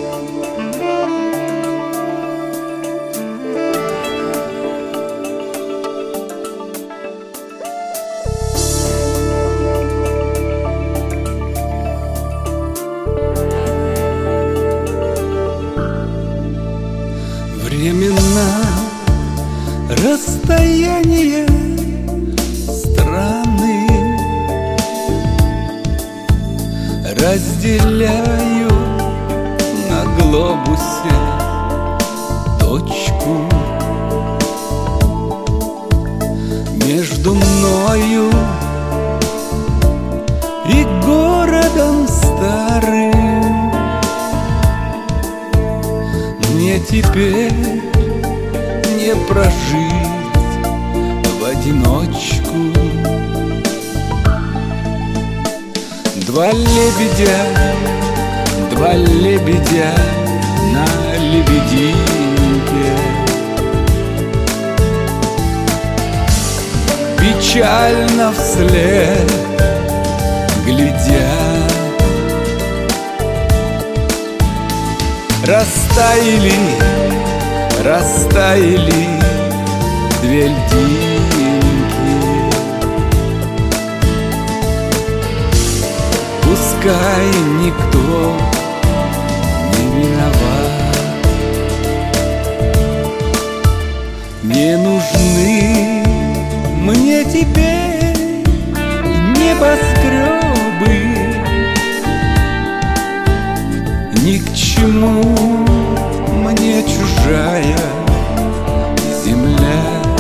Времена, расстояние, страны разделяю на глобусе точку. Между мною и городом старым мне теперь не прожить в одиночку. Два лебедя на лебединке, печально вслед глядя. Растаяли две льдинки. Пускай никто не виноват, не нужны мне теперь небоскребы, ни к чему мне чужая земля.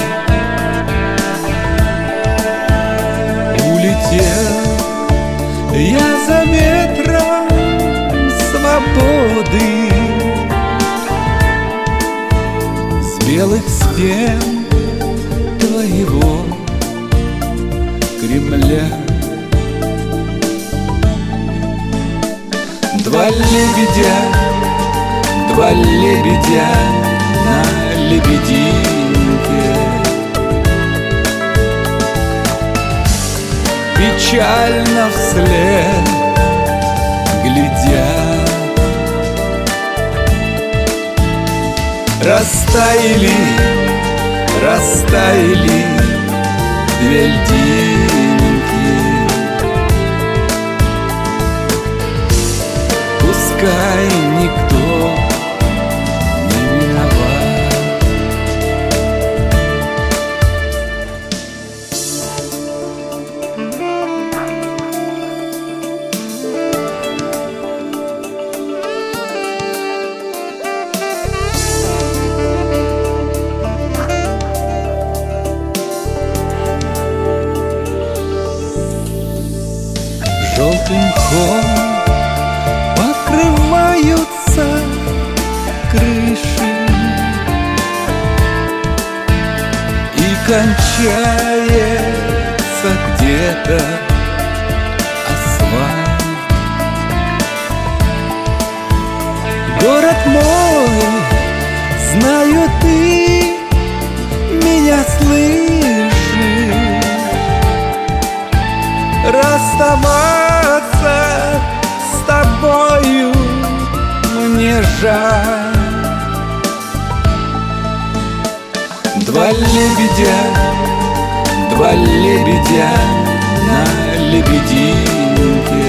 Улетел я за ветром свободы с белых стен твоего Кремля. Два лебедя на лебединке, печально вслед глядя. Растаяли две льдинки. Пускай никто не виноват. Желтым мхом покрываются крыши, и кончается где-то асфальт. Город мой, знаю, ты меня слышишь. Расставаться с тобою мне жаль. Два лебедя на лебединке,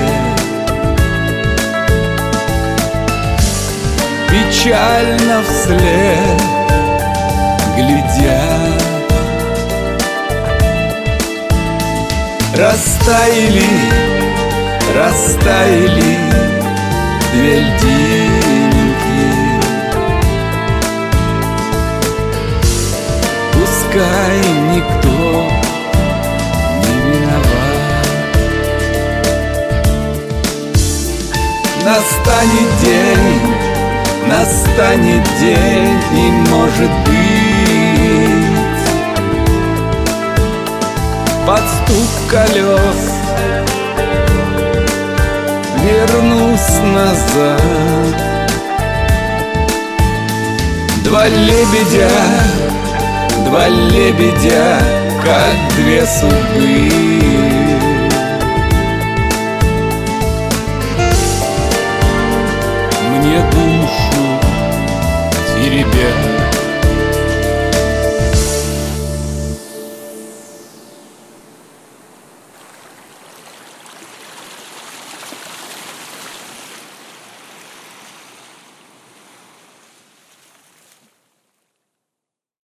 печально вслед глядя. Растаяли две льдинки. Пускай никто не виноват. Настанет день, и может быть под стук колес вернусь назад. Два лебедя, как две судьбы,